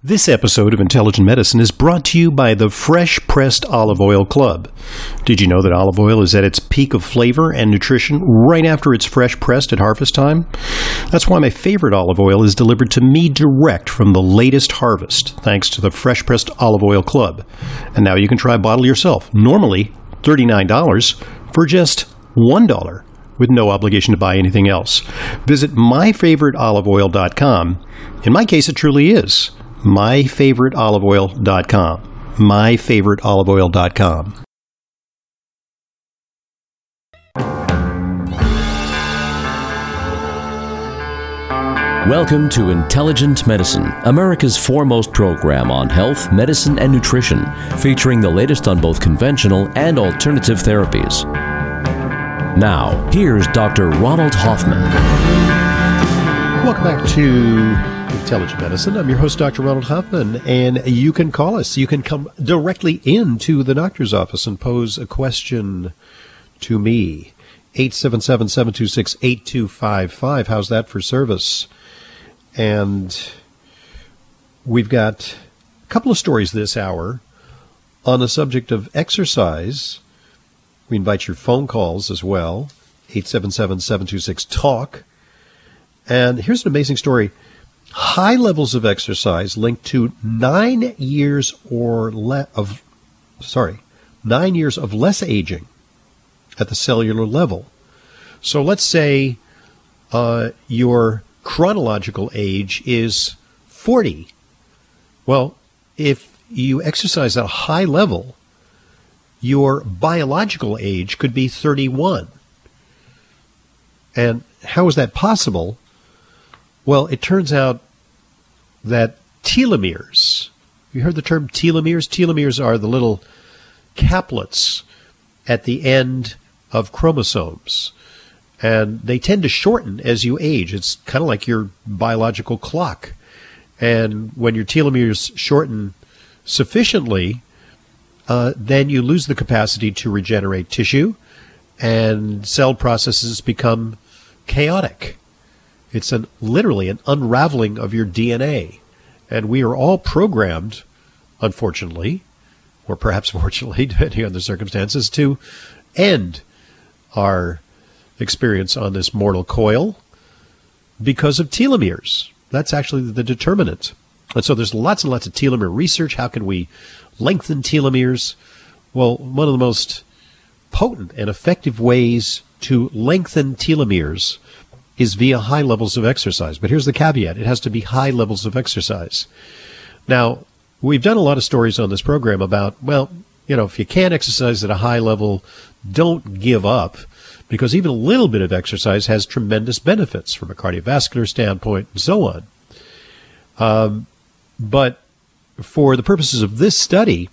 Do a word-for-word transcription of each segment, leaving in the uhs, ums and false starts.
This episode of Intelligent Medicine is brought to you by the Fresh Pressed Olive Oil Club. Did you know that olive oil is at its peak of flavor and nutrition right after it's fresh pressed at harvest time? That's why my favorite olive oil is delivered to me direct from the latest harvest, thanks to the Fresh Pressed Olive Oil Club. And now you can try a bottle yourself, normally thirty-nine dollars, for just one dollar. With no obligation to buy anything else. Visit my favorite olive oil dot com. In my case, it truly is my favorite olive oil dot com. my favorite olive oil dot com. Welcome to Intelligent Medicine, America's foremost program on health, medicine, and nutrition, featuring the latest on both conventional and alternative therapies. Now, here's Doctor Ronald Hoffman. Welcome back to Intelligent Medicine. I'm your host, Doctor Ronald Hoffman, and you can call us. You can come directly into the doctor's office and pose a question to me. eight seven seven, seven two six, eight two five five. How's that for service? And we've got a couple of stories this hour on the subject of exercise. We invite your phone calls as well, eight seven seven, seven two six, talk. And here's an amazing story. High levels of exercise linked to nine years or le- of, sorry, nine years of less aging at the cellular level. So let's say uh, your chronological age is forty. Well, if you exercise at a high level, your biological age could be thirty-one. And how is that possible? Well, it turns out that telomeres, you heard the term telomeres? Telomeres are the little caplets at the end of chromosomes. And they tend to shorten as you age. It's kind of like your biological clock. And when your telomeres shorten sufficiently, Uh, then you lose the capacity to regenerate tissue, and cell processes become chaotic. It's an literally an unraveling of your D N A. And we are all programmed, unfortunately, or perhaps fortunately, depending on the circumstances, to end our experience on this mortal coil because of telomeres. That's actually the determinant. And so there's lots and lots of telomere research. How can we lengthen telomeres? Well, one of the most potent and effective ways to lengthen telomeres is via high levels of exercise. But here's the caveat. It has to be high levels of exercise. Now, we've done a lot of stories on this program about, well, you know, if you can't exercise at a high level, don't give up, because even a little bit of exercise has tremendous benefits from a cardiovascular standpoint and so on. Um, but for the purposes of this study,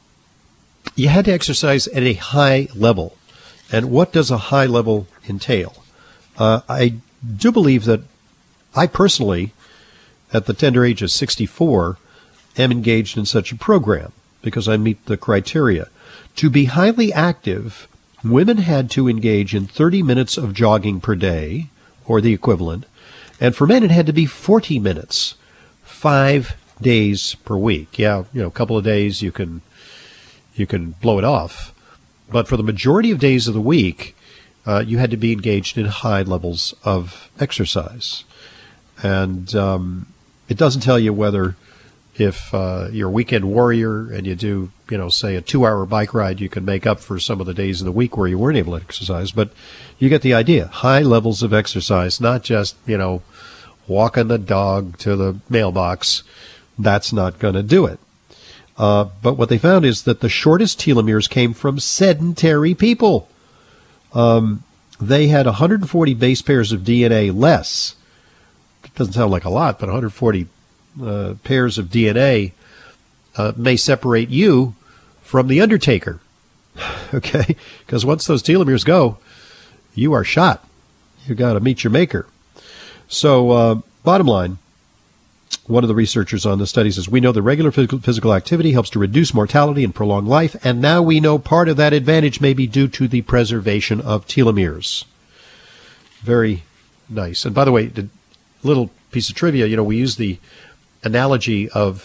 you had to exercise at a high level. And what does a high level entail? Uh, I do believe that I personally, at the tender age of sixty-four, am engaged in such a program because I meet the criteria. To be highly active, women had to engage in thirty minutes of jogging per day, or the equivalent, and for men it had to be forty minutes, five days per week. Yeah, you know, a couple of days you can you can blow it off. But for the majority of days of the week, uh, you had to be engaged in high levels of exercise. And um, it doesn't tell you whether if uh, you're a weekend warrior and you do, you know, say a two-hour bike ride, you can make up for some of the days of the week where you weren't able to exercise. But you get the idea. High levels of exercise, not just, you know, walking the dog to the mailbox. That's not going to do it. Uh, but what they found is that the shortest telomeres came from sedentary people. Um, they had one hundred forty base pairs of D N A less. It doesn't sound like a lot, but one hundred forty uh, pairs of D N A uh, may separate you from the Undertaker. Okay? Because once those telomeres go, you are shot. You got to meet your maker. So, uh, bottom line, one of the researchers on the study says, we know that regular physical, physical activity helps to reduce mortality and prolong life, and now we know part of that advantage may be due to the preservation of telomeres. Very nice. And by the way, the little piece of trivia, you know, we use the analogy of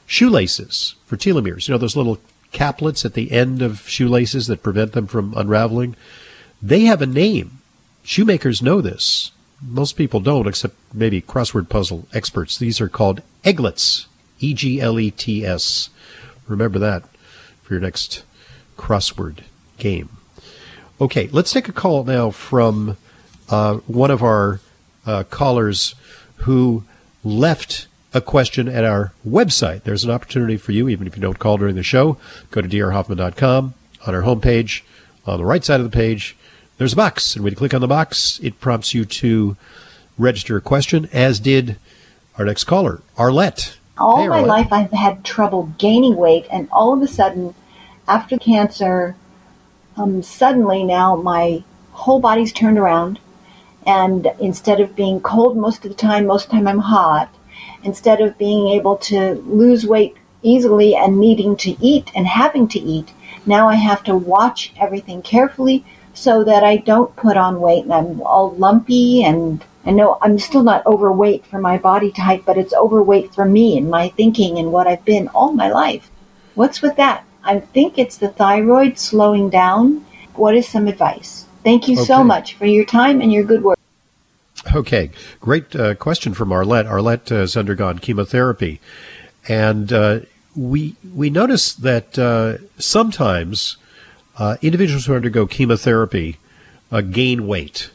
shoelaces for telomeres. You know, those little caplets at the end of shoelaces that prevent them from unraveling? They have a name. Shoemakers know this. Most people don't, except maybe crossword puzzle experts. These are called eglets, E G L E T S. Remember that for your next crossword game. Okay, let's take a call now from uh, one of our uh, callers who left a question at our website. There's an opportunity for you, even if you don't call during the show. Go to d r hoffman dot com. On our homepage, on the right side of the page, there's a box. And when you click on the box, it prompts you to register a question, as did our next caller, Arlette. All hey, my Arlette. life I've had trouble gaining weight, and all of a sudden, after cancer, um, suddenly now my whole body's turned around, and instead of being cold most of the time, most of the time I'm hot. Instead of being able to lose weight easily and needing to eat and having to eat, now I have to watch everything carefully so that I don't put on weight, and I'm all lumpy, and I know I'm still not overweight for my body type, but it's overweight for me and my thinking and what I've been all my life. What's with that? I think it's the thyroid slowing down. What is some advice? Thank you okay. so much for your time and your good work. Okay, great uh, question from Arlette. Arlette has undergone chemotherapy, and uh, we we notice that uh, sometimes uh, individuals who undergo chemotherapy uh, gain weight,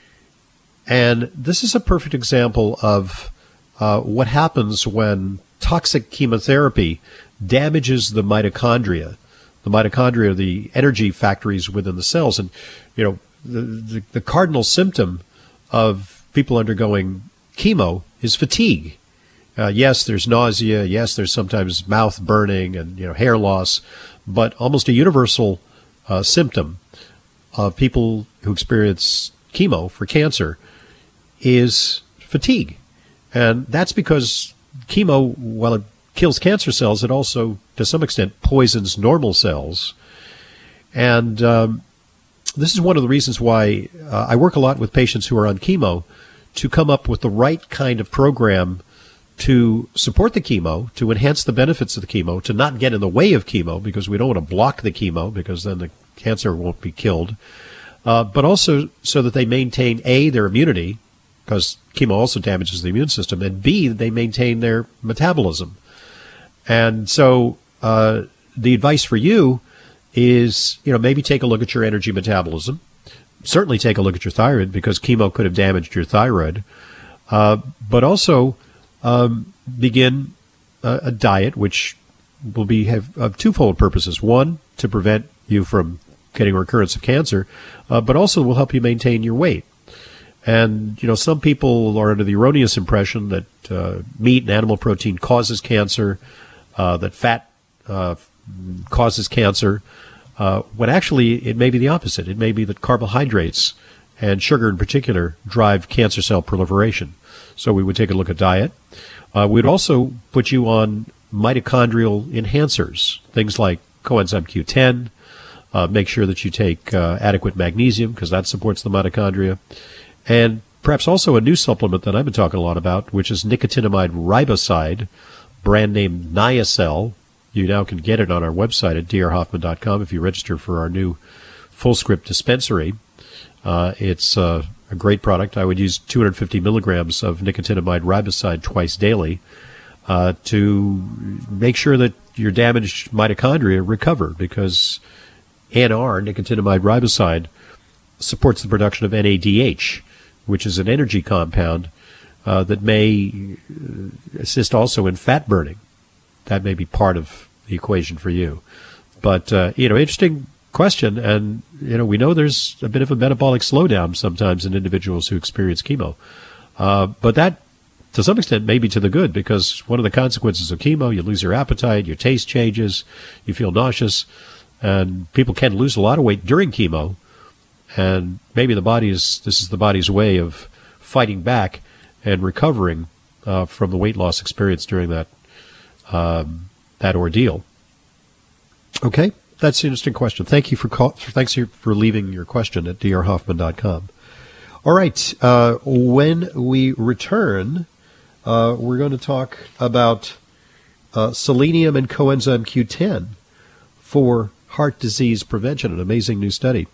and this is a perfect example of uh, what happens when toxic chemotherapy damages the mitochondria. The mitochondria are the energy factories within the cells, and you know the the, the cardinal symptom of people undergoing chemo is fatigue. Uh, yes, there's nausea. Yes, there's sometimes mouth burning and you know hair loss, but almost a universal uh, symptom of people who experience chemo for cancer is fatigue, and that's because chemo, while it kills cancer cells, it also, to some extent, poisons normal cells, and um, this is one of the reasons why uh, I work a lot with patients who are on chemo to come up with the right kind of program to support the chemo, to enhance the benefits of the chemo, to not get in the way of chemo, because we don't want to block the chemo, because then the cancer won't be killed, uh, but also so that they maintain, A, their immunity, because chemo also damages the immune system, and B, they maintain their metabolism. And so uh, the advice for you is, you know, maybe take a look at your energy metabolism. Certainly take a look at your thyroid, because chemo could have damaged your thyroid. Uh, but also um, begin a, a diet which will be have, have twofold purposes. One, to prevent you from getting a recurrence of cancer, uh, but also will help you maintain your weight. And, you know, some people are under the erroneous impression that uh, meat and animal protein causes cancer, uh, that fat uh, causes cancer. Uh, when actually it may be the opposite. It may be that carbohydrates, and sugar in particular, drive cancer cell proliferation. So we would take a look at diet. Uh, we'd also put you on mitochondrial enhancers, things like coenzyme Q ten. Uh, make sure that you take uh, adequate magnesium, because that supports the mitochondria. And perhaps also a new supplement that I've been talking a lot about, which is nicotinamide riboside, brand name Niacel. You now can get it on our website at d r hoffman dot com if you register for our new full-script dispensary. Uh, it's uh, a great product. I would use two hundred fifty milligrams of nicotinamide riboside twice daily uh, to make sure that your damaged mitochondria recover, because N R, nicotinamide riboside, supports the production of N A D H, which is an energy compound uh, that may assist also in fat burning. That may be part of the equation for you. But, uh, you know, interesting question. And, you know, we know there's a bit of a metabolic slowdown sometimes in individuals who experience chemo. Uh, but that, to some extent, may be to the good, because one of the consequences of chemo, you lose your appetite, your taste changes, you feel nauseous, and people can lose a lot of weight during chemo. And maybe the body is, this is the body's way of fighting back and recovering uh, from the weight loss experience during that Um, that ordeal. Okay, that's an interesting question. Thank you for call, thanks for leaving your question at d r hoffman dot com. All right, uh, when we return, uh, we're going to talk about uh, selenium and coenzyme Q ten for heart disease prevention. An amazing new study.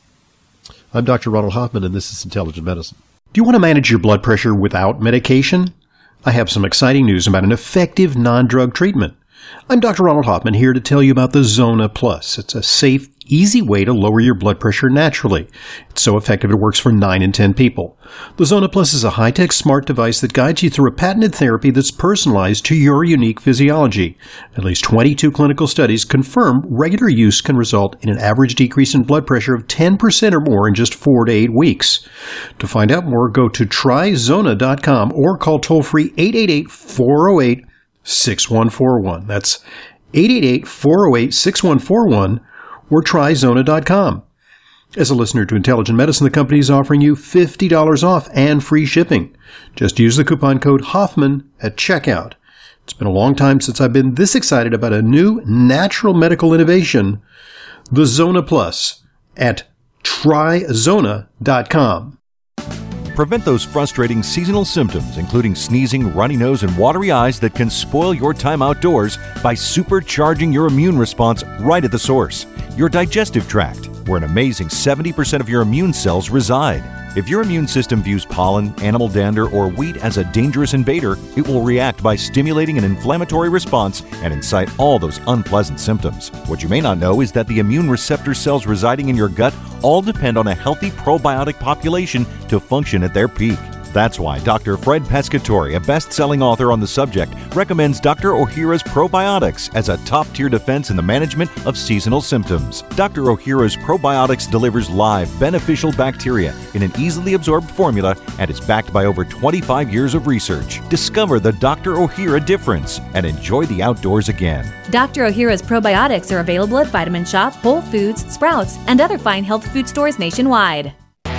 I'm Doctor Ronald Hoffman, and this is Intelligent Medicine. Do you want to manage your blood pressure without medication? I have some exciting news about an effective non-drug treatment. I'm Doctor Ronald Hoffman, here to tell you about the Zona Plus. It's a safe, easy way to lower your blood pressure naturally. It's so effective it works for nine in ten people. The Zona Plus is a high-tech smart device that guides you through a patented therapy that's personalized to your unique physiology. At least twenty-two clinical studies confirm regular use can result in an average decrease in blood pressure of ten percent or more in just four to eight weeks. To find out more, go to try zona dot com or call toll-free eight eight eight, four oh eight, six one four one. That's eight eight eight, four oh eight, six one four one or try zona dot com. As a listener to Intelligent Medicine, the company is offering you fifty dollars off and free shipping. Just use the coupon code Hoffman at checkout. It's been a long time since I've been this excited about a new natural medical innovation, the Zona Plus, at try zona dot com. Prevent those frustrating seasonal symptoms, including sneezing, runny nose, and watery eyes that can spoil your time outdoors by supercharging your immune response right at the source, your digestive tract, where an amazing seventy percent of your immune cells reside. If your immune system views pollen, animal dander, or wheat as a dangerous invader, it will react by stimulating an inflammatory response and incite all those unpleasant symptoms. What you may not know is that the immune receptor cells residing in your gut all depend on a healthy probiotic population to function at their peak. That's why Doctor Fred Pescatore, a best-selling author on the subject, recommends Doctor Ohhira's Probiotics as a top-tier defense in the management of seasonal symptoms. Doctor Ohhira's Probiotics delivers live, beneficial bacteria in an easily absorbed formula and is backed by over twenty-five years of research. Discover the Doctor Ohhira difference and enjoy the outdoors again. Doctor Ohhira's Probiotics are available at Vitamin Shop, Whole Foods, Sprouts, and other fine health food stores nationwide.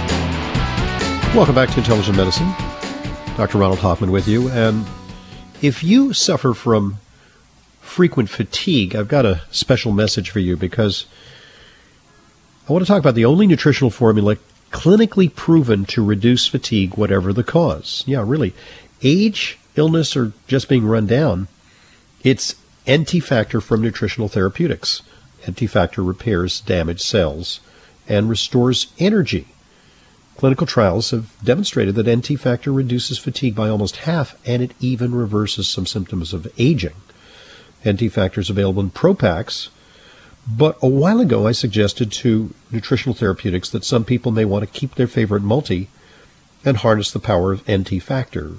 Welcome back to Intelligent Medicine. Doctor Ronald Hoffman with you. And if you suffer from frequent fatigue, I've got a special message for you, because I want to talk about the only nutritional formula clinically proven to reduce fatigue, whatever the cause. Yeah, really. Age, illness, or just being run down, it's N T Factor from Nutritional Therapeutics. N T Factor repairs damaged cells and restores energy. Clinical trials have demonstrated that N T Factor reduces fatigue by almost half, and it even reverses some symptoms of aging. N T Factor is available in Pro Packs, but a while ago I suggested to Nutritional Therapeutics that some people may want to keep their favorite multi and harness the power of N T Factor.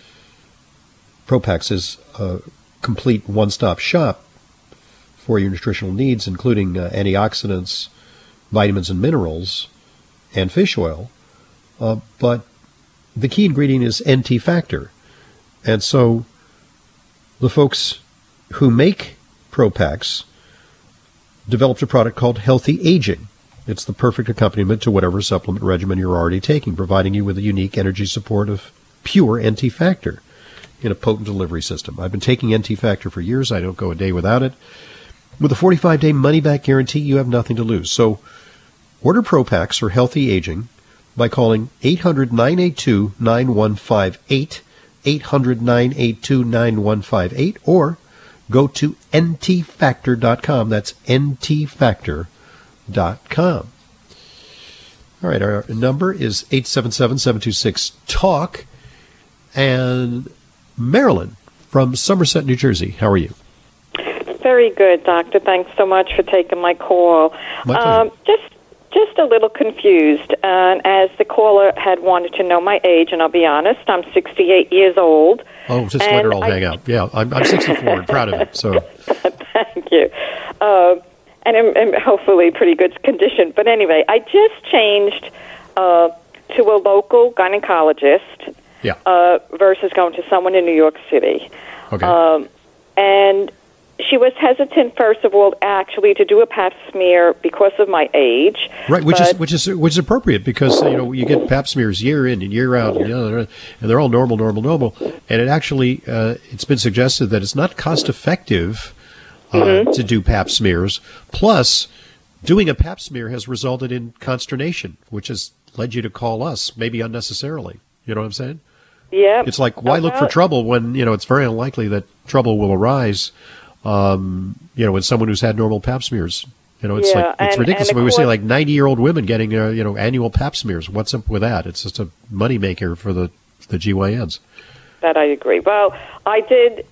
Pro Packs is a complete one-stop shop for your nutritional needs, including uh, antioxidants, vitamins and minerals, and fish oil. Uh, but the key ingredient is N T Factor. And so the folks who make Pro Packs developed a product called Healthy Aging. It's the perfect accompaniment to whatever supplement regimen you're already taking, providing you with a unique energy support of pure N T Factor in a potent delivery system. I've been taking N T Factor for years. I don't go a day without it. With a forty-five day money-back guarantee, you have nothing to lose. So order Pro Packs for Healthy Aging by calling eight hundred, nine eight two, nine one five eight, eight hundred, nine eight two, nine one five eight, or go to N T factor dot com. That's N T factor dot com. All right, our number is eight seven seven, seven two six, TALK. And Marilyn from Somerset, New Jersey, how are you? Very good, Doctor. Thanks so much for taking my call. My pleasure. Um, just Just a little confused, and as the caller had wanted to know my age, and I'll be honest, I'm sixty-eight years old. Oh, just let her all I, hang out. Yeah, I'm, I'm sixty-four and proud of it. So, thank you, uh, and I'm, I'm hopefully pretty good condition. But anyway, I just changed uh, to a local gynecologist. Yeah. Uh, versus going to someone in New York City. Okay. Um, and she was hesitant, first of all, actually, to do a pap smear because of my age. Right, which is which is which is appropriate, because you know you get pap smears year in and year out, and, you know, and they're all normal, normal, normal. And it actually uh, it's been suggested that it's not cost effective uh, mm-hmm. to do pap smears. Plus, doing a pap smear has resulted in consternation, which has led you to call us, maybe unnecessarily. You know what I'm saying? Yeah. It's like, why look for trouble when, you know, it's very unlikely that trouble will arise. um, you know, in someone who's had normal pap smears. You know, it's Yeah, like it's and- ridiculous. and I mean, we of see course- like ninety-year-old women getting uh, you know annual pap smears. What's up with that? It's just a moneymaker for the the G Y Ns. That I agree. Well, I did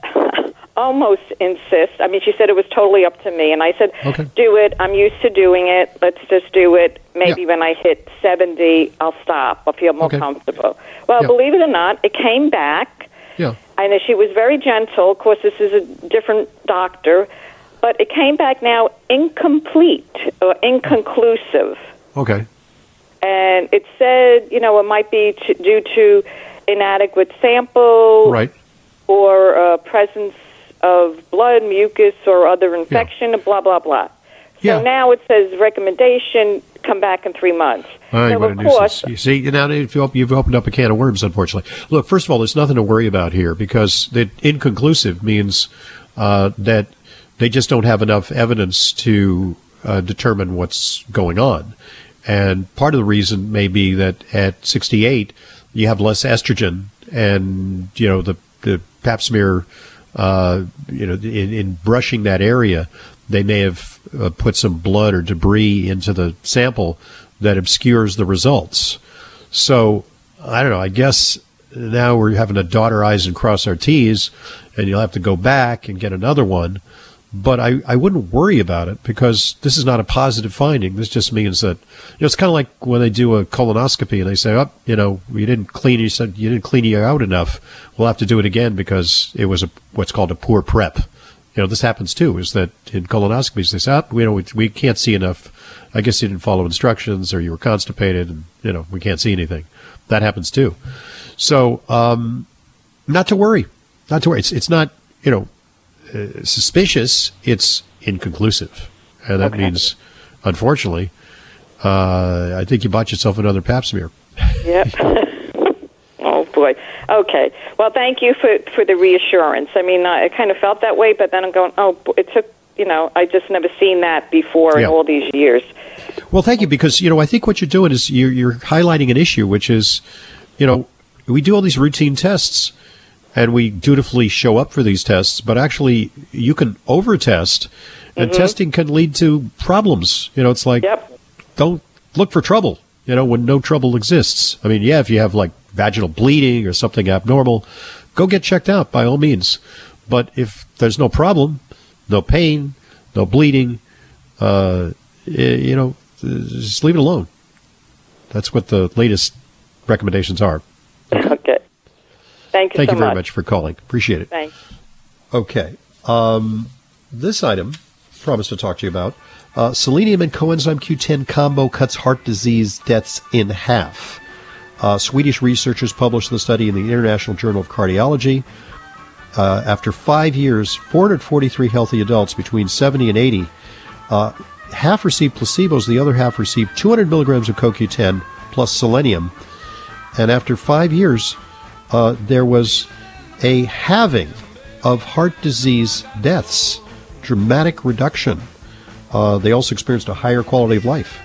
almost insist. I mean, she said it was totally up to me, and I said, Okay. do it. I'm used to doing it. Let's just do it. Maybe Yeah. when I hit seventy, I'll stop. I'll feel more Okay. comfortable. Well, Yeah. believe it or not, it came back. Yeah. And she was very gentle. Of course, this is a different doctor. But it came back now incomplete or inconclusive. Okay. And it said, you know, it might be t- due to inadequate sample Right. or uh, presence of blood, mucus, or other infection, blah, blah, blah. So Yeah. now it says recommendation, come back in three months. All right, so what a of nuisance. course, You see, now you've op- you've opened up a can of worms, unfortunately. Look, first of all, there's nothing to worry about here because the inconclusive means uh, that they just don't have enough evidence to uh, determine what's going on. And part of the reason may be that at sixty-eight, you have less estrogen, and, you know, the, the pap smear, uh, you know, in, in brushing that area, they may have uh, put some blood or debris into the sample that obscures the results. So, I don't know, I guess now we're having to dot our I's and cross our T's, and you'll have to go back and get another one. But I, I wouldn't worry about it because this is not a positive finding. This just means that, you know, it's kind of like when they do a colonoscopy and they say, oh, you know, you didn't clean, you said you didn't clean you out enough. We'll have to do it again because it was a, what's called a poor prep. You know, this happens too, is that in colonoscopies they say, oh, you know, we, we can't see enough. I guess you didn't follow instructions or you were constipated and, you know, we can't see anything. That happens too. So, um, not to worry, not to worry. It's, it's not, you know, Uh, suspicious, it's inconclusive. And that Okay. means, unfortunately, uh, I think you bought yourself another pap smear. Yep. Oh, boy. Okay. Well, thank you for, for the reassurance. I mean, I kind of felt that way, but then I'm going, oh, it took, you know, I just never seen that before Yeah. in all these years. Well, thank you, because, you know, I think what you're doing is you're, you're highlighting an issue, which is, you know, we do all these routine tests, and we dutifully show up for these tests, but actually you can over-test, and Mm-hmm. testing can lead to problems. You know, it's like, Yep. don't look for trouble, you know, when no trouble exists. I mean, yeah, if you have like vaginal bleeding or something abnormal, go get checked out by all means. But if there's no problem, no pain, no bleeding, uh, y- you know, just leave it alone. That's what the latest recommendations are. Okay. Thank you Thank so you very much. much for calling. Appreciate it. Thanks. Okay. Um, this item, promised to talk to you about, uh, selenium and coenzyme Q ten combo cuts heart disease deaths in half. Uh, Swedish researchers published the study in the International Journal of Cardiology. Uh, after five years, four hundred forty-three healthy adults between seventy and eighty, uh, half received placebos, the other half received two hundred milligrams of C O Q ten plus selenium. And after five years, uh, there was a halving of heart disease deaths, dramatic reduction. Uh, they also experienced a higher quality of life.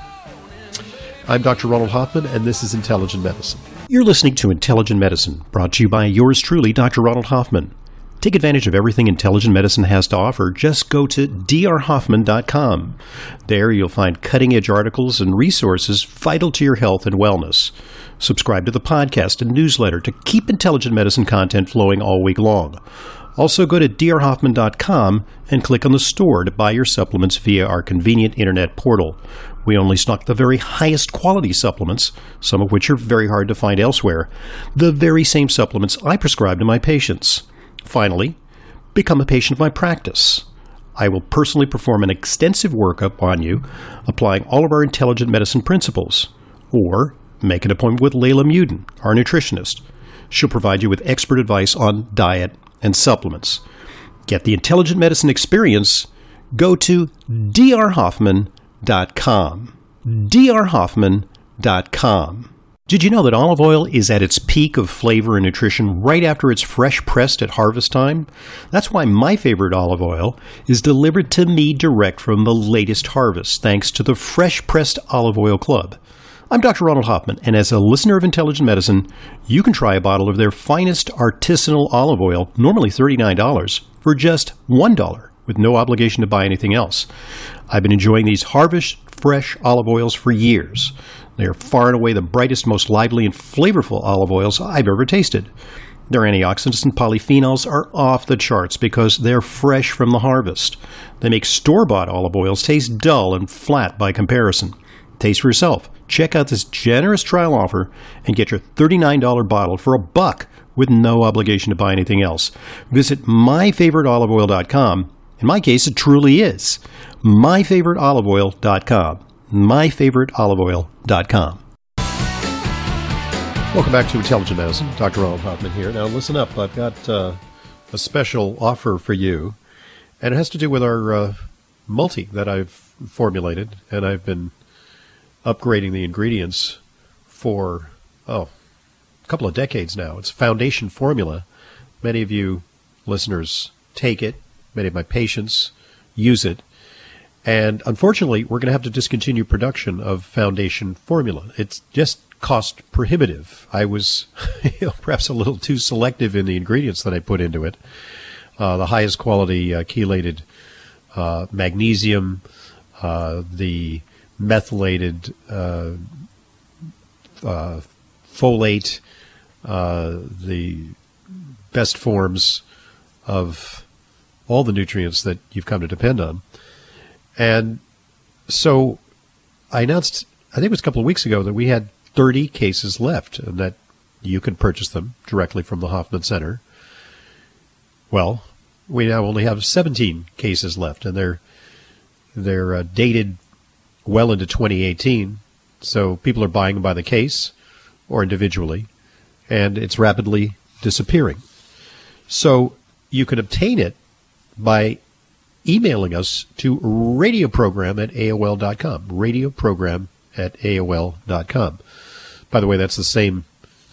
I'm Doctor Ronald Hoffman, and this is Intelligent Medicine. You're listening to Intelligent Medicine, brought to you by yours truly, Doctor Ronald Hoffman. Take advantage of everything Intelligent Medicine has to offer. Just go to d r hoffman dot com. There you'll find cutting-edge articles and resources vital to your health and wellness. Subscribe to the podcast and newsletter to keep Intelligent Medicine content flowing all week long. Also go to d r hoffman dot com and click on the store to buy your supplements via our convenient internet portal. We only stock the very highest quality supplements, some of which are very hard to find elsewhere, the very same supplements I prescribe to my patients. Finally, become a patient of my practice. I will personally perform an extensive workup on you, applying all of our intelligent medicine principles. Or make an appointment with Layla Muden, our nutritionist. She'll provide you with expert advice on diet and supplements. Get the intelligent medicine experience. Go to d r hoffman dot com. d r hoffman dot com. Did you know that olive oil is at its peak of flavor and nutrition right after it's fresh pressed at harvest time? That's why my favorite olive oil is delivered to me direct from the latest harvest, thanks to the Fresh Pressed Olive Oil Club. I'm Doctor Ronald Hoffman, and as a listener of Intelligent Medicine, you can try a bottle of their finest artisanal olive oil, normally thirty-nine dollars, for just one dollar, with no obligation to buy anything else. I've been enjoying these Harvest Fresh olive oils for years. They are far and away the brightest, most lively, and flavorful olive oils I've ever tasted. Their antioxidants and polyphenols are off the charts because they're fresh from the harvest. They make store-bought olive oils taste dull and flat by comparison. Taste for yourself. Check out this generous trial offer and get your thirty-nine dollars bottle for a buck with no obligation to buy anything else. Visit my favorite olive oil dot com. In my case, it truly is. my favorite olive oil dot com. my favorite olive oil dot com. Welcome back to Intelligent Medicine. Doctor Ronald Hoffman here. Now, listen up. I've got uh, a special offer for you, and it has to do with our uh, multi that I've formulated, and I've been upgrading the ingredients for, oh, a couple of decades now. It's Foundation Formula. Many of you listeners take it. Many of my patients use it. And unfortunately, we're going to have to discontinue production of Foundation Formula. It's just cost prohibitive. I was you know, perhaps a little too selective in the ingredients that I put into it. Uh, the highest quality uh, chelated uh, magnesium, uh, the methylated uh, uh, folate, uh, the best forms of all the nutrients that you've come to depend on. And so I announced, I think it was a couple of weeks ago, that we had thirty cases left and that you can purchase them directly from the Hoffman Center. Well, we now only have seventeen cases left, and they're they're uh, dated well into twenty eighteen. So people are buying them by the case or individually, and it's rapidly disappearing. So you can obtain it by emailing us to radioprogram at A O L dot com. Radioprogram at A O L dot com. By the way, that's the same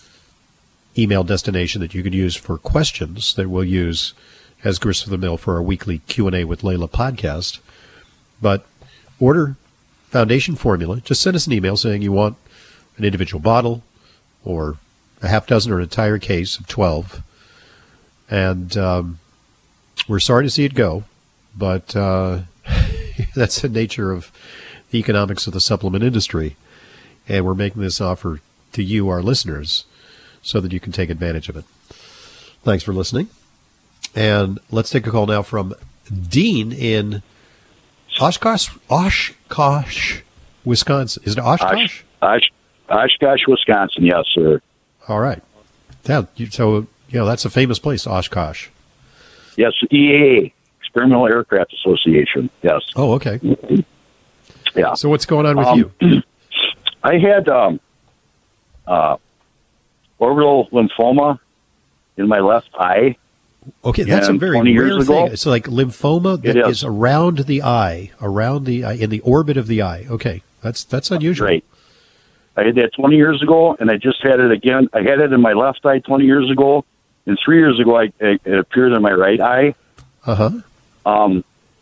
email destination that you could use for questions that we'll use as Grist for the Mill for our weekly Q and A with Layla podcast. But order Foundation Formula. Just send us an email saying you want an individual bottle or a half dozen or an entire case of twelve. And um, we're sorry to see it go, but uh, that's the nature of the economics of the supplement industry. And we're making this offer to you, our listeners, so that you can take advantage of it. Thanks for listening. And let's take a call now from Dean in Oshkosh, Oshkosh, Wisconsin. Is it Oshkosh? Osh, Osh, Oshkosh, Wisconsin, yes, sir. All right. Yeah, you, so, you know, that's a famous place, Oshkosh. Yes, E A A, Experimental Aircraft Association, yes. Oh, okay. Yeah. So what's going on with um, you? I had um, uh, orbital lymphoma in my left eye. Okay, that's a very rare thing. It's like lymphoma that is. is around the eye, around the eye, in the orbit of the eye. Okay, that's that's unusual. Right. I had that twenty years ago, and I just had it again. I had it in my left eye twenty years ago, and three years ago, I, it appeared in my right eye. Uh huh. Um,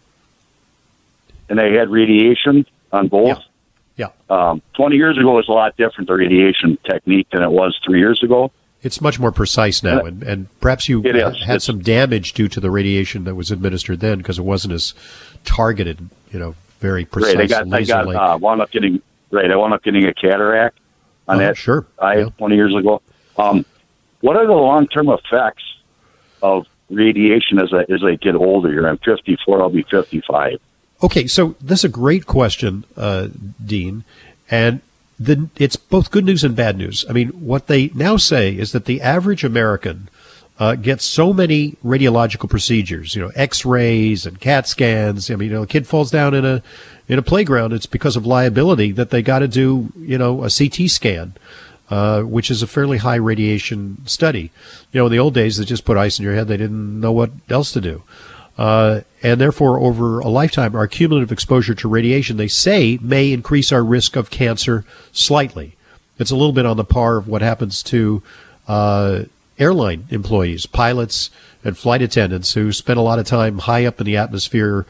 and I had radiation on both. Yeah. yeah. Um, twenty years ago was a lot different, the radiation technique, than it was three years ago. It's much more precise now, and, and perhaps you it is. had it's, some damage due to the radiation that was administered then because it wasn't as targeted, you know, very precise. Right, I got, I got, uh, wound up getting, right, I wound up getting a cataract on oh, that sure. eye yeah. twenty years ago. Um, what are the long-term effects of radiation as I, as I get older here? I'm fifty-four, I'll be fifty-five. Okay, so this is a great question, uh, Dean, and the, it's both good news and bad news. I mean, what they now say is that the average American uh, gets so many radiological procedures, you know, X-rays and CAT scans. I mean, you know, a kid falls down in a in a playground, it's because of liability that they got to do, you know, a C T scan, uh, which is a fairly high radiation study. You know, in the old days, they just put ice in your head. They didn't know what else to do. Uh, and therefore, over a lifetime, our cumulative exposure to radiation, they say, may increase our risk of cancer slightly. It's a little bit on the par of what happens to uh, airline employees, pilots and flight attendants who spend a lot of time high up in the atmosphere,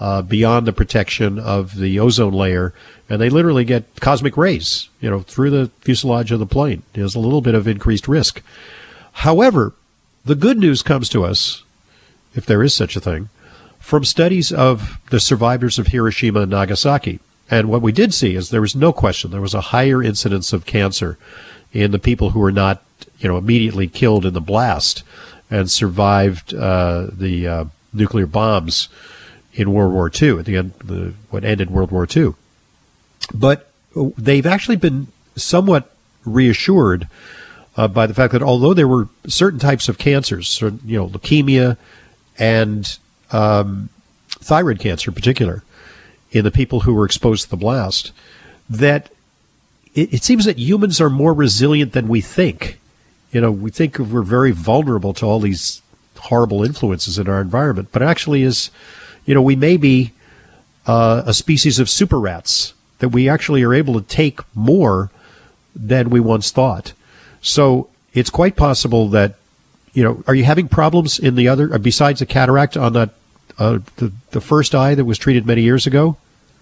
uh, beyond the protection of the ozone layer, and they literally get cosmic rays, you know, through the fuselage of the plane. There's a little bit of increased risk. However, the good news comes to us, if there is such a thing, from studies of the survivors of Hiroshima and Nagasaki. And what we did see is there was no question there was a higher incidence of cancer in the people who were not, you know, immediately killed in the blast and survived uh, the uh, nuclear bombs in World War Two, at the end, the, what ended World War Two. But they've actually been somewhat reassured uh, by the fact that although there were certain types of cancers, certain, you know, leukemia and um, thyroid cancer in particular, in the people who were exposed to the blast, that it, it seems that humans are more resilient than we think. You know, we think we're very vulnerable to all these horrible influences in our environment, but it actually is, you know, we may be uh, a species of super rats, that we actually are able to take more than we once thought. So it's quite possible that, you know, are you having problems in the other, besides the cataract on that, uh, the, the first eye that was treated many years ago?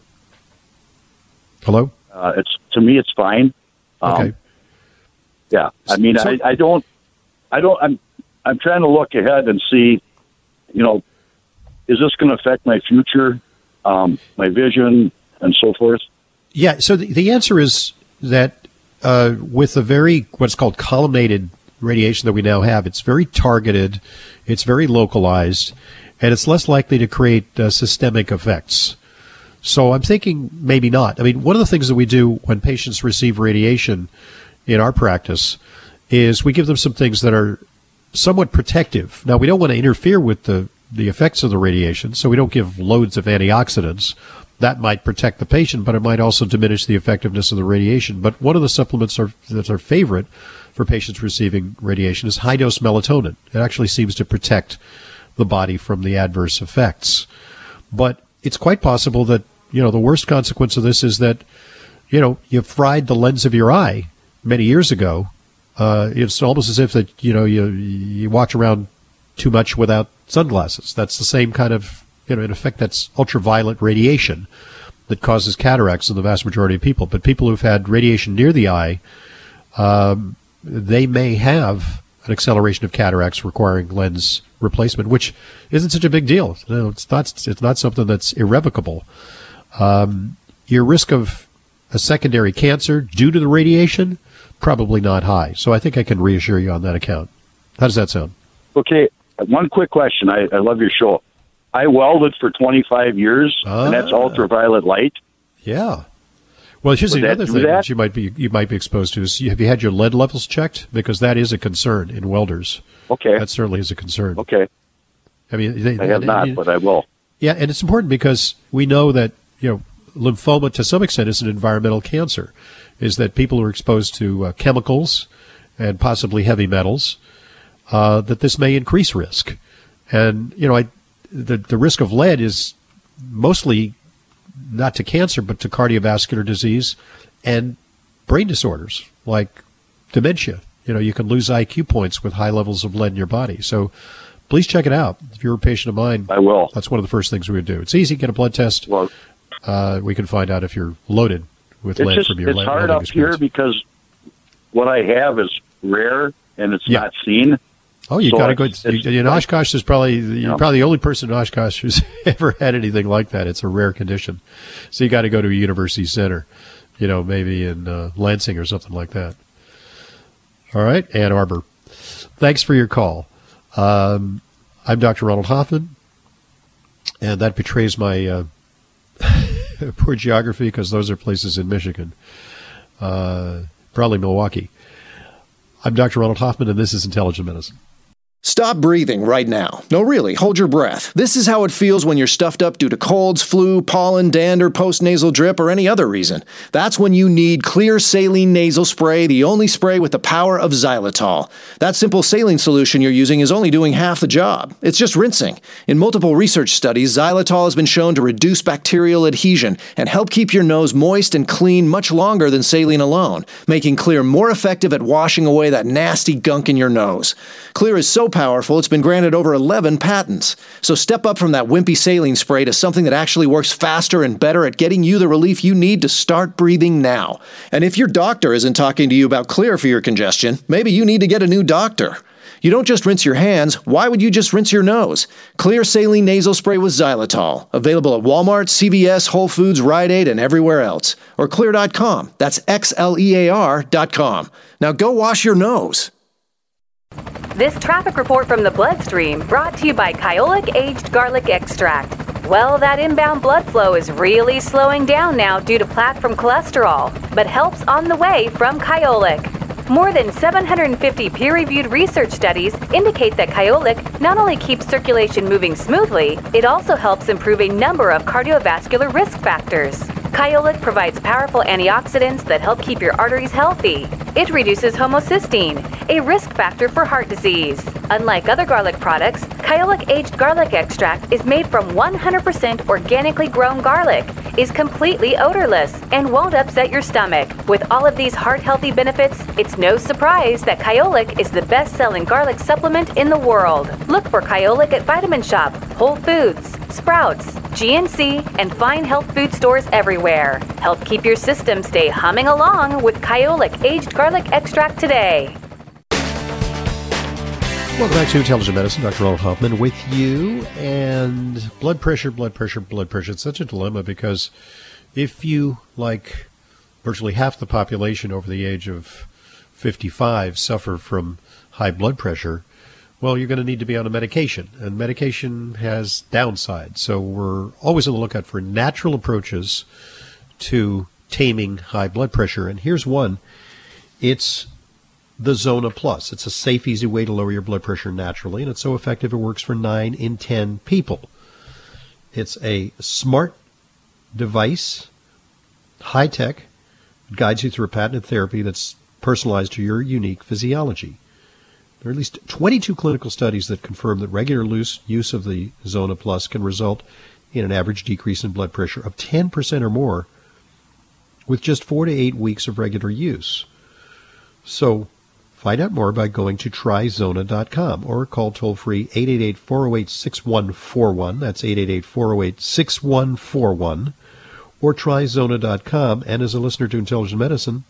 Hello? Uh, it's to me, it's fine. Um, okay. Yeah, I mean, so, I, I don't, I don't, I'm, I'm trying to look ahead and see, you know, is this going to affect my future, um, my vision, and so forth? Yeah. So the, the answer is that uh, with the very what's called columnated radiation that we now have, it's very targeted, it's very localized, and it's less likely to create uh, systemic effects. So I'm thinking maybe not. I mean, one of the things that we do when patients receive radiation in our practice is we give them some things that are somewhat protective. Now, we don't want to interfere with the, the effects of the radiation, so we don't give loads of antioxidants. That might protect the patient, but it might also diminish the effectiveness of the radiation. But one of the supplements are, that's our favorite for patients receiving radiation is high-dose melatonin. It actually seems to protect the body from the adverse effects. But it's quite possible that, you know, the worst consequence of this is that, you know, you fried the lens of your eye many years ago. Uh, it's almost as if that, you know, you you walked around too much without sunglasses. That's the same kind of, you know, in effect, that's ultraviolet radiation that causes cataracts in the vast majority of people. But people who've had radiation near the eye, um, they may have an acceleration of cataracts requiring lens replacement, which isn't such a big deal. You know, it's not, it's not something that's irrevocable. Um, your risk of a secondary cancer due to the radiation, probably not high. So I think I can reassure you on that account. How does that sound? Okay, one quick question. I, I love your show. I welded for twenty-five years, ah. and that's ultraviolet light. Yeah. Well, here's Would another that thing that? that you might be you might be exposed to. Is have you had your lead levels checked? Because that is a concern in welders. Okay. That certainly is a concern. Okay. I mean, they, I have they, not, they, but I will. Yeah, and it's important because we know that, you know, lymphoma to some extent is an environmental cancer. Is that people who are exposed to uh, chemicals and possibly heavy metals, uh, that this may increase risk. And, you know, I, the, the risk of lead is mostly not to cancer, but to cardiovascular disease and brain disorders like dementia. You know, you can lose I Q points with high levels of lead in your body. So please check it out. If you're a patient of mine, I will. That's one of the first things we would do. It's easy. Get a blood test. Well, uh, we can find out if you're loaded with it's lead just, from your it's lead hard up experience. here because what I have is rare and it's Yeah. not seen. Oh, you So got to go. it's- You, it's in like- Oshkosh, there's probably you're Yeah. probably the only person in Oshkosh who's ever had anything like that. It's a rare condition, so you got to go to a university center, you know, maybe in uh, Lansing or something like that. All right, Ann Arbor. Thanks for your call. Um, I'm Doctor Ronald Hoffman, and that betrays my uh, poor geography because those are places in Michigan, uh, probably Milwaukee. I'm Doctor Ronald Hoffman, and this is Intelligent Medicine. Stop breathing right now. No, really, hold your breath. This is how it feels when you're stuffed up due to colds, flu, pollen, dander, postnasal drip, or any other reason. That's when you need Clear Saline Nasal Spray, the only spray with the power of xylitol. That simple saline solution you're using is only doing half the job. It's just rinsing. In multiple research studies, xylitol has been shown to reduce bacterial adhesion and help keep your nose moist and clean much longer than saline alone, making Clear more effective at washing away that nasty gunk in your nose. Clear is so powerful, it's been granted over eleven patents. So step up from that wimpy saline spray to something that actually works faster and better at getting you the relief you need to start breathing now. And if your doctor isn't talking to you about Xlear for your congestion, maybe you need to get a new doctor. You don't just rinse your hands. Why would you just rinse your nose? Xlear Saline Nasal Spray with xylitol. Available at Walmart, C V S, Whole Foods, Rite Aid, and everywhere else. Or xlear dot com. That's X L E A R dot com. Now go wash your nose. This traffic report from the bloodstream brought to you by Kyolic Aged Garlic Extract. Well, that inbound blood flow is really slowing down now due to plaque from cholesterol, but help's on the way from Kyolic. More than seven hundred fifty peer-reviewed research studies indicate that Kyolic not only keeps circulation moving smoothly, it also helps improve a number of cardiovascular risk factors. Kyolic provides powerful antioxidants that help keep your arteries healthy. It reduces homocysteine, a risk factor for heart disease. Unlike other garlic products, Kyolic Aged Garlic Extract is made from one hundred percent organically grown garlic, is completely odorless, and won't upset your stomach. With all of these heart-healthy benefits, it's no surprise that Kyolic is the best-selling garlic supplement in the world. Look for Kyolic at Vitamin Shop, Whole Foods, Sprouts, G N C, and fine health food stores everywhere. Help keep your system stay humming along with Kyolic Aged Garlic Extract today. Welcome back to Intelligent Medicine. Doctor Ronald Hoffman with you. And blood pressure, blood pressure, blood pressure. It's such a dilemma because if you, like virtually half the population over the age of fifty-five, suffer from high blood pressure, well, you're going to need to be on a medication. And medication has downsides. So we're always on the lookout for natural approaches to taming high blood pressure. And here's one. It's the Zona Plus. It's a safe, easy way to lower your blood pressure naturally, and it's so effective it works for nine in ten people. It's a smart device, high-tech, guides you through a patented therapy that's personalized to your unique physiology. There are at least twenty-two clinical studies that confirm that regular loose use of the Zona Plus can result in an average decrease in blood pressure of ten percent or more with just four to eight weeks of regular use. So find out more by going to try zona dot com or call toll-free eight eight eight, four oh eight, six one four one. That's eight eight eight, four oh eight, six one four one. Or try zona dot com. And as a listener to Intelligent Medicine,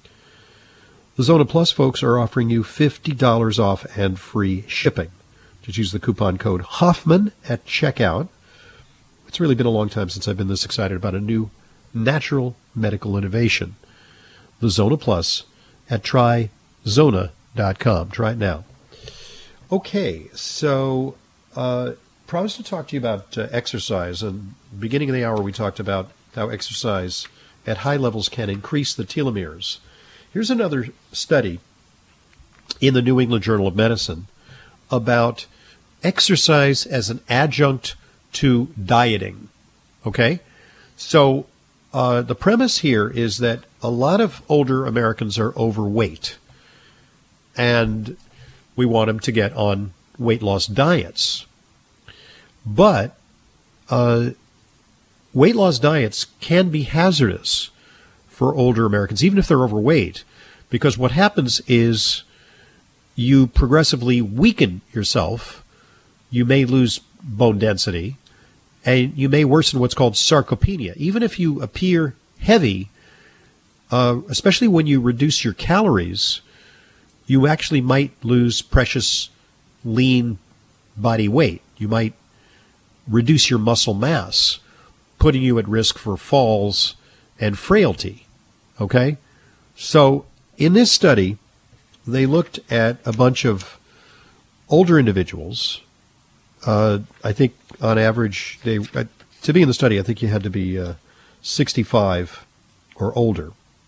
the Zona Plus folks are offering you fifty dollars off and free shipping. Just use the coupon code Hoffman at checkout. It's really been a long time since I've been this excited about a new natural medical innovation. The Zona Plus at try zona dot com. Try it now. Okay, so uh, promised to talk to you about uh, exercise. And beginning of the hour, we talked about how exercise at high levels can increase the telomeres. Here's another study in the New England Journal of Medicine about exercise as an adjunct to dieting. Okay? So uh, the premise here is that a lot of older Americans are overweight, and we want them to get on weight loss diets. But uh, weight loss diets can be hazardous for older Americans, even if they're overweight, because what happens is you progressively weaken yourself, you may lose bone density, and you may worsen what's called sarcopenia. Even if you appear heavy, uh, especially when you reduce your calories, you actually might lose precious lean body weight. You might reduce your muscle mass, putting you at risk for falls and frailty. Okay? So in this study, they looked at a bunch of older individuals. Uh, I think on average, they uh, to be in the study, I think you had to be uh, sixty-five or older.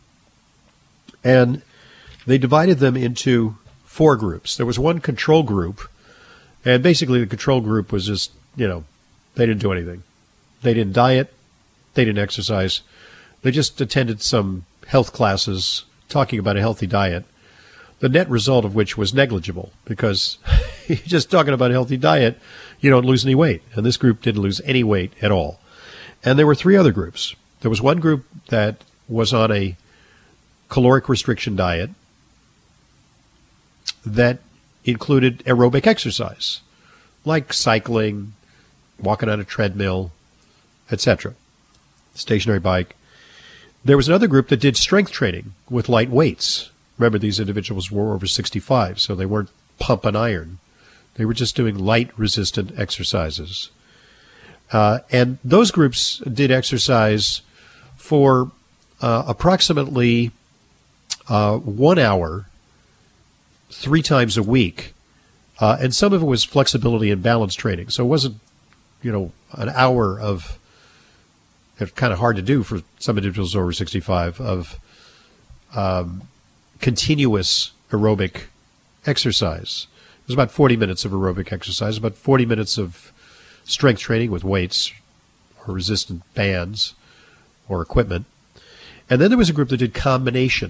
And they divided them into four groups. There was one control group, and basically the control group was just, you know, they didn't do anything. They didn't diet. They didn't exercise. They just attended some health classes talking about a healthy diet, the net result of which was negligible because you're just talking about a healthy diet, you don't lose any weight. And this group didn't lose any weight at all. And there were three other groups. There was one group that was on a caloric restriction diet that included aerobic exercise, like cycling, walking on a treadmill, et cetera, stationary bike. There was another group that did strength training with light weights. Remember, these individuals were over sixty-five, so they weren't pumping iron. They were just doing light resistant exercises. Uh, and those groups did exercise for uh, approximately uh, one hour, three times a week. Uh, and some of it was flexibility and balance training. So it wasn't, you know, an hour of, it's kind of hard to do for some individuals over sixty-five, of um, continuous aerobic exercise. It was about forty minutes of aerobic exercise, about forty minutes of strength training with weights or resistant bands or equipment. And then there was a group that did combination,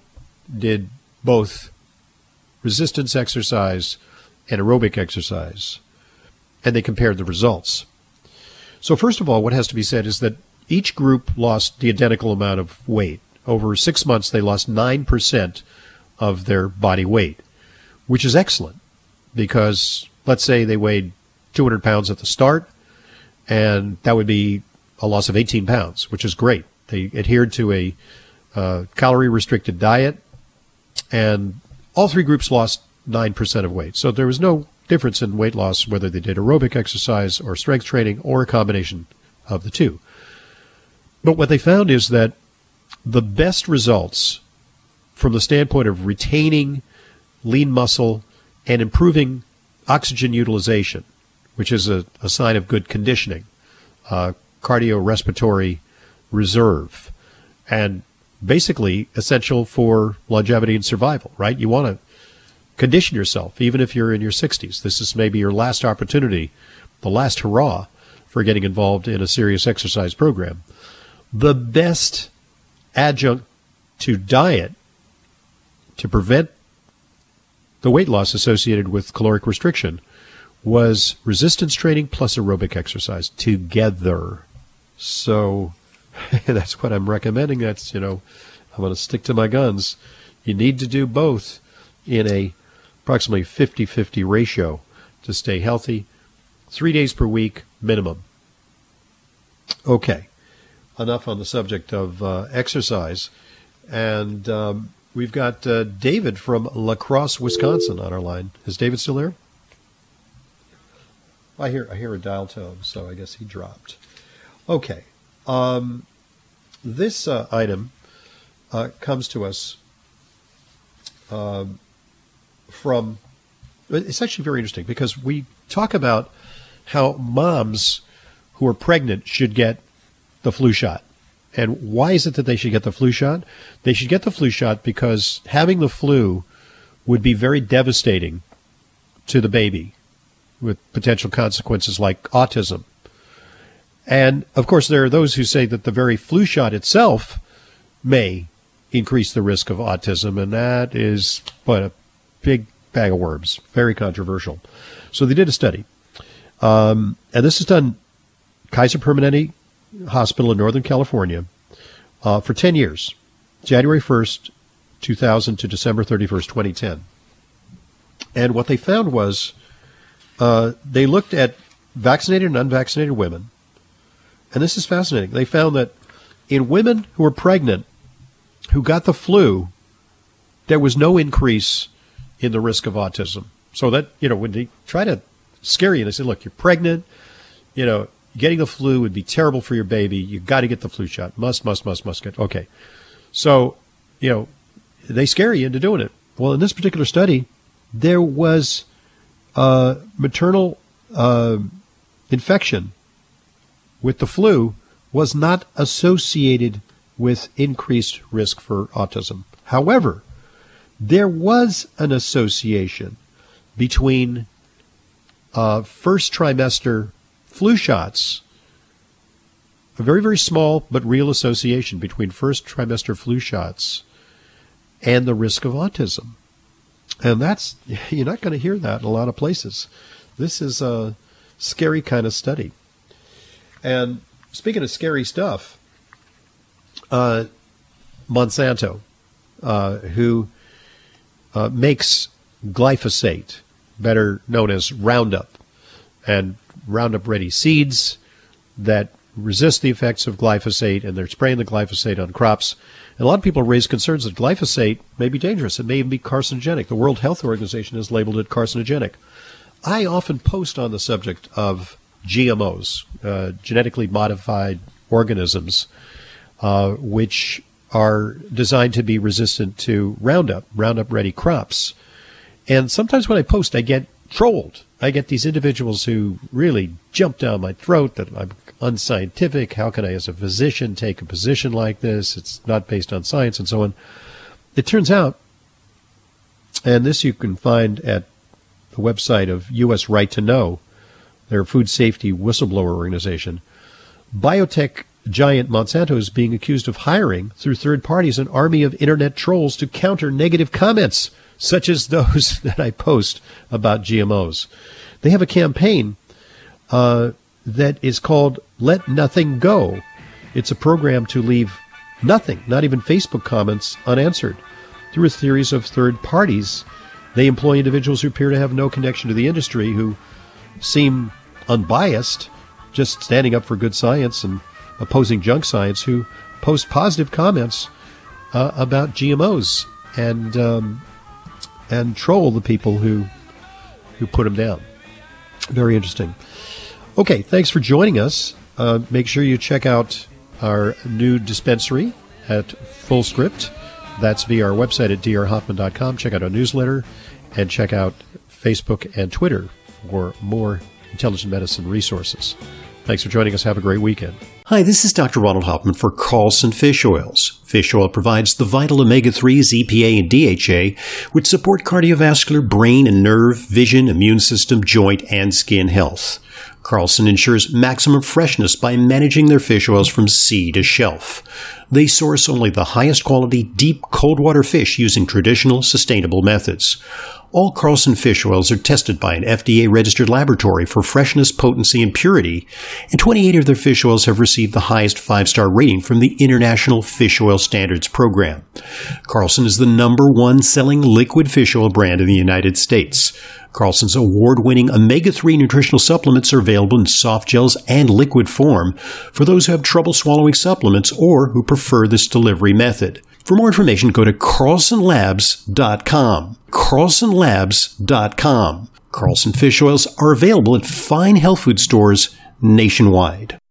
did both resistance exercise and aerobic exercise, and they compared the results. So first of all, what has to be said is that each group lost the identical amount of weight. Over six months, they lost nine percent of their body weight, which is excellent because let's say they weighed two hundred pounds at the start, and that would be a loss of eighteen pounds, which is great. They adhered to a uh, calorie-restricted diet, and all three groups lost nine percent of weight. So there was no difference in weight loss whether they did aerobic exercise or strength training or a combination of the two. But what they found is that the best results from the standpoint of retaining lean muscle and improving oxygen utilization, which is a, a sign of good conditioning, uh, cardiorespiratory reserve, and basically essential for longevity and survival, right? You want to condition yourself, even if you're in your sixties. This is maybe your last opportunity, the last hurrah for getting involved in a serious exercise program. The best adjunct to diet to prevent the weight loss associated with caloric restriction was resistance training plus aerobic exercise together. So that's what I'm recommending. That's, you know, I'm going to stick to my guns. You need to do both in a approximately fifty-fifty ratio to stay healthy. Three days per week minimum. Okay. Enough on the subject of uh, exercise. And um, we've got uh, David from La Crosse, Wisconsin on our line. Is David still there? I hear I hear a dial tone, so I guess he dropped. Okay. Um, this uh, item uh, comes to us uh, from, it's actually very interesting because we talk about how moms who are pregnant should get the flu shot. And why is it that they should get the flu shot? They should get the flu shot because having the flu would be very devastating to the baby with potential consequences like autism. And, of course, there are those who say that the very flu shot itself may increase the risk of autism, and that is but a big bag of worms, very controversial. So they did a study. Um, and this is done Kaiser Permanente Hospital in Northern California uh, for ten years, January first, two thousand to December thirty-first, twenty ten. And what they found was uh, they looked at vaccinated and unvaccinated women. And this is fascinating. They found that in women who were pregnant who got the flu, there was no increase in the risk of autism. So that, you know, when they try to scare you, they say, look, you're pregnant, you know, getting the flu would be terrible for your baby. You've got to get the flu shot. Must, must, must, must get. Okay. So, you know, they scare you into doing it. Well, in this particular study, there was uh, maternal uh, infection with the flu was not associated with increased risk for autism. However, there was an association between uh, first trimester flu shots, a very, very small but real association between first trimester flu shots and the risk of autism. And that's, you're not going to hear that in a lot of places. This is a scary kind of study. And speaking of scary stuff, uh, Monsanto, uh, who uh, makes glyphosate, better known as Roundup, and Roundup Ready seeds that resist the effects of glyphosate, and they're spraying the glyphosate on crops. And a lot of people raise concerns that glyphosate may be dangerous. It may even be carcinogenic. The World Health Organization has labeled it carcinogenic. I often post on the subject of G M Os, uh, genetically modified organisms, uh, which are designed to be resistant to Roundup, Roundup Ready crops. And sometimes when I post, I get trolled. I get these individuals who really jump down my throat that I'm unscientific. How can I, as a physician, take a position like this? It's not based on science and so on. It turns out, and this you can find at the website of U S Right to Know, their food safety whistleblower organization, biotech giant Monsanto is being accused of hiring, through third parties, an army of internet trolls to counter negative comments, such as those that I post about G M Os. They have a campaign uh, that is called Let Nothing Go. It's a program to leave nothing, not even Facebook comments, unanswered. Through a series of third parties, they employ individuals who appear to have no connection to the industry, who seem unbiased, just standing up for good science and opposing junk science, who post positive comments uh, about G M Os and um, and troll the people who who put them down. Very interesting. Okay, thanks for joining us. Uh, make sure you check out our new dispensary at Fullscript. That's via our website at d r hoffman dot com. Check out our newsletter and check out Facebook and Twitter for more intelligent medicine resources. Thanks for joining us. Have a great weekend. Hi, this is Doctor Ronald Hoffman for Carlson Fish Oils. Fish oil provides the vital omega threes, E P A, and D H A, which support cardiovascular, brain and nerve, vision, immune system, joint, and skin health. Carlson ensures maximum freshness by managing their fish oils from sea to shelf. They source only the highest quality, deep, cold water fish using traditional, sustainable methods. All Carlson fish oils are tested by an F D A-registered laboratory for freshness, potency, and purity, and twenty-eight of their fish oils have received the highest five-star rating from the International Fish Oil Standards Program. Carlson is the number one selling liquid fish oil brand in the United States. Carlson's award-winning omega three nutritional supplements are available in soft gels and liquid form for those who have trouble swallowing supplements or who prefer this delivery method. For more information, go to carlson labs dot com. carlson labs dot com. Carlson fish oils are available at fine health food stores nationwide.